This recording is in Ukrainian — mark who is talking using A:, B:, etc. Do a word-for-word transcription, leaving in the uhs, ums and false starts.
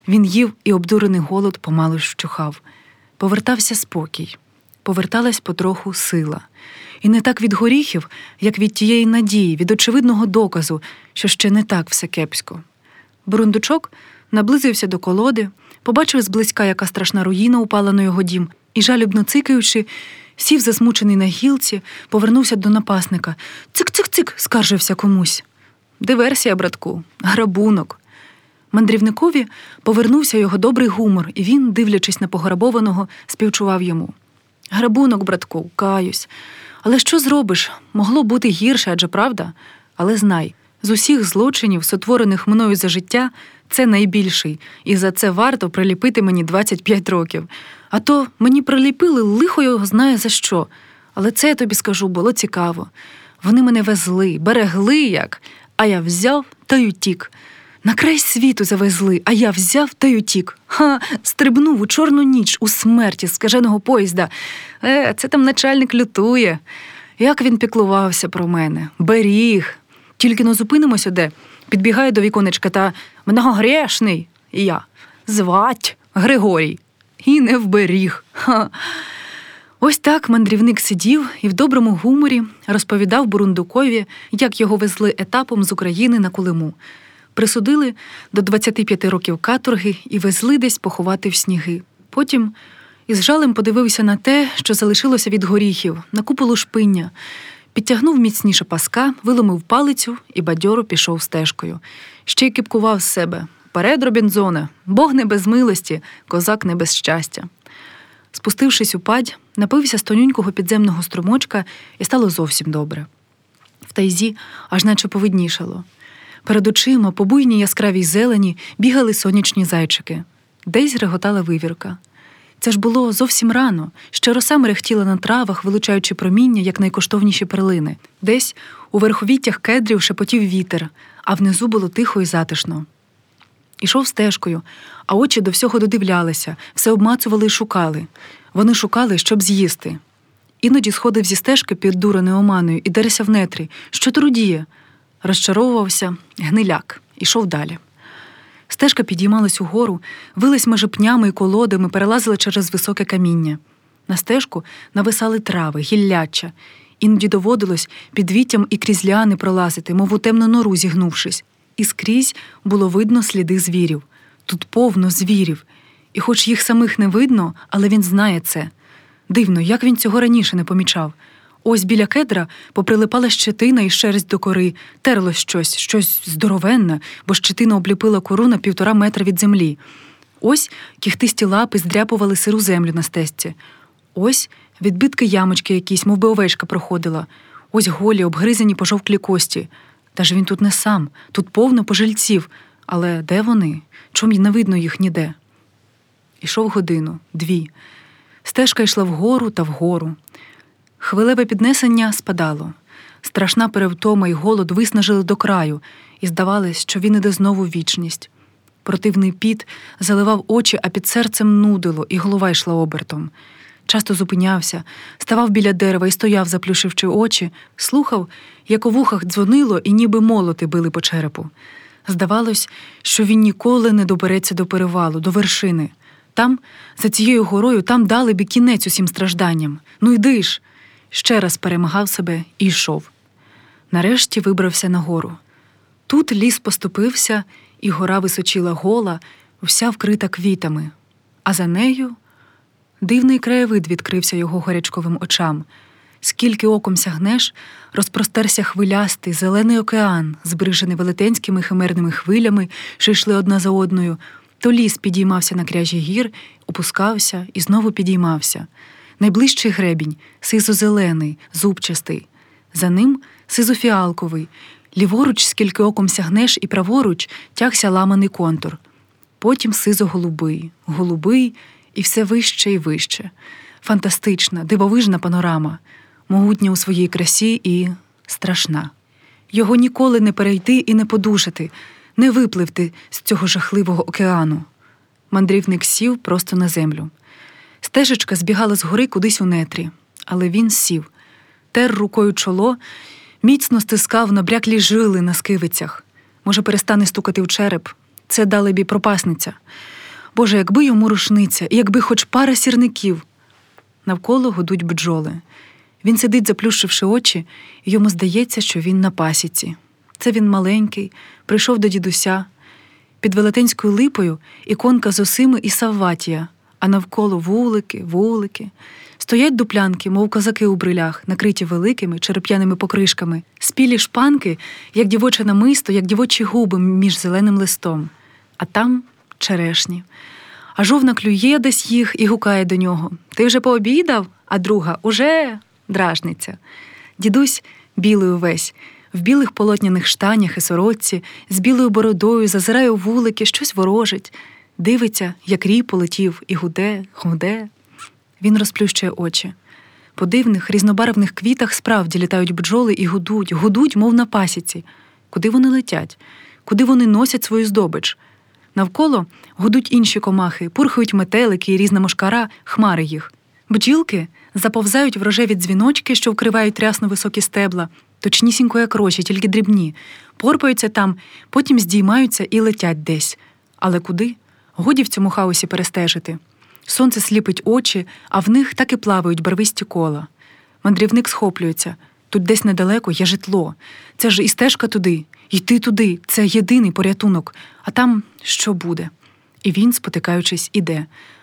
A: Він їв, і обдурений голод помалу вщухав. Повертався спокій. Поверталась потроху сила. І не так від горіхів, як від тієї надії, від очевидного доказу, що ще не так все кепсько. Бурундучок наблизився до колоди, побачив зблизька, яка страшна руїна упала на його дім, і, жалібно цикаючи, сів засмучений на гілці, повернувся до напасника. «Цик-цик-цик!» – скаржився комусь. «Диверсія, братку, грабунок». Мандрівникові повернувся його добрий гумор, і він, дивлячись на пограбованого, співчував йому. «Грабунок, братку, каюсь. Але що зробиш? Могло бути гірше, адже правда? Але знай, з усіх злочинів, сотворених мною за життя, це найбільший, і за це варто приліпити мені двадцять п'ять років. А то мені приліпили, лихо його знає за що. Але це, я тобі скажу, було цікаво. Вони мене везли, берегли як, а я взяв та й утік. На край світу завезли, а я взяв та й утік. Ха, стрибнув у чорну ніч, у смерті скаженого поїзда. Е, це там начальник лютує. Як він піклувався про мене. Беріг. Тільки но зупинимося де. Підбігає до віконечка та «Многогрешний». І я «Звать Григорій». І не вберіг. Ха. Ось так мандрівник сидів і в доброму гуморі розповідав Бурундукові, як його везли етапом з України на Колиму. Присудили до двадцяти п'яти років каторги і везли десь поховати в сніги. Потім із жалем подивився на те, що залишилося від горіхів, на купу лушпиння. Підтягнув міцніше паска, виломив палицю і бадьоро пішов стежкою. Ще й кипкував з себе. «Перед, Робінзоне! Бог не без милості, козак не без щастя». Спустившись у падь, напився з тонюнького підземного струмочка і стало зовсім добре. В тайзі аж наче повиднішало. Перед очима, по буйній яскравій зелені, бігали сонячні зайчики. Десь реготала вивірка. Це ж було зовсім рано, ще роса мерехтіла на травах, вилучаючи проміння, як найкоштовніші перлини. Десь у верховіттях кедрів шепотів вітер, а внизу було тихо і затишно. Ішов стежкою, а очі до всього додивлялися, все обмацували і шукали. Вони шукали, щоб з'їсти. Іноді сходив зі стежки піддурений оманою і дерся в нетрі. Що трудіє? Розчаровувався гниляк. Ішов далі. Стежка підіймалась угору, вилась межи пнями і колодами, перелазила через високе каміння. На стежку нависали трави, гілляча. Іноді доводилось під віттям і крізь ліани пролазити, мов у темну нору зігнувшись. І скрізь було видно сліди звірів. Тут повно звірів. І хоч їх самих не видно, але він знає це. Дивно, як він цього раніше не помічав. Ось біля кедра поприлипала щетина і шерсть до кори, терлось щось, щось здоровенне, бо щетина обліпила кору на півтора метра від землі. Ось кіхтисті лапи здряпували сиру землю на стежці. Ось відбитки ямочки якісь, мов би овечка проходила. Ось голі, обгризані пожовклі кості. Та ж він тут не сам, тут повно пожильців. Але де вони? Чом не видно їх ніде? Ішов годину, дві. Стежка йшла вгору та вгору. Хвилеве піднесення спадало. Страшна перевтома і голод виснажили до краю, і здавалось, що він іде знову в вічність. Противний піт заливав очі, а під серцем нудило, і голова йшла обертом. Часто зупинявся, ставав біля дерева і стояв, заплющивши очі, слухав, як у вухах дзвонило і ніби молоти били по черепу. Здавалось, що він ніколи не добереться до перевалу, до вершини. Там, за цією горою, там дали б кінець усім стражданням. Ну йди ж! Ще раз перемагав себе і йшов. Нарешті вибрався на гору. Тут ліс поступився, і гора височила гола, вся вкрита квітами. А за нею дивний краєвид відкрився його гарячковим очам. Скільки оком сягнеш, розпростерся хвилястий, зелений океан, збережений велетенськими химерними хвилями, що йшли одна за одною. То ліс підіймався на кряжі гір, опускався і знову підіймався. Найближчий гребінь – сизо-зелений, зубчастий. За ним – сизо-фіалковий. Ліворуч, скільки оком сягнеш, і праворуч тягся ламаний контур. Потім сизо-голубий, голубий і все вище і вище. Фантастична, дивовижна панорама, могутня у своїй красі і страшна. Його ніколи не перейти і не подужати, не випливти з цього жахливого океану. Мандрівник сів просто на землю. Стежечка збігала з гори кудись у нетрі, але він сів, тер рукою чоло, міцно стискав набряклі жили на скивицях. Може, перестане стукати в череп. Це далебі пропасниця. Боже, якби йому рушниця, і якби хоч пара сірників. Навколо гудуть бджоли. Він сидить, заплющивши очі, і йому здається, що він на пасіці. Це він маленький, прийшов до дідуся. Під велетенською липою іконка Зосими і Савватія, а навколо вулики, вулики. Стоять дуплянки, мов козаки у брилях, накриті великими череп'яними покришками. Спілі шпанки, як дівоче намисто, як дівочі губи між зеленим листом. А там черешні. А жовна клює десь їх і гукає до нього. «Ти вже пообідав?» А друга «Уже!» дражниця. Дідусь білий увесь, в білих полотняних штанях і сорочці, з білою бородою, зазирає у вулики, щось ворожить. Дивиться, як рій полетів, і гуде, гуде. Він розплющує очі. По дивних, різнобарвних квітах справді літають бджоли і гудуть, гудуть, мов на пасіці. Куди вони летять? Куди вони носять свою здобич? Навколо гудуть інші комахи, пурхають метелики і різна мошкара, хмари їх. Бджілки заповзають в рожеві дзвіночки, що вкривають рясно високі стебла, точнісінько як рощі, тільки дрібні. Порпаються там, потім здіймаються і летять десь. Але куди? Годі в цьому хаосі перестежити. Сонце сліпить очі, а в них так і плавають барвисті кола. Мандрівник схоплюється. Тут десь недалеко є житло. Це ж і стежка туди, йти туди. Це єдиний порятунок. А там що буде? І він, спотикаючись, іде.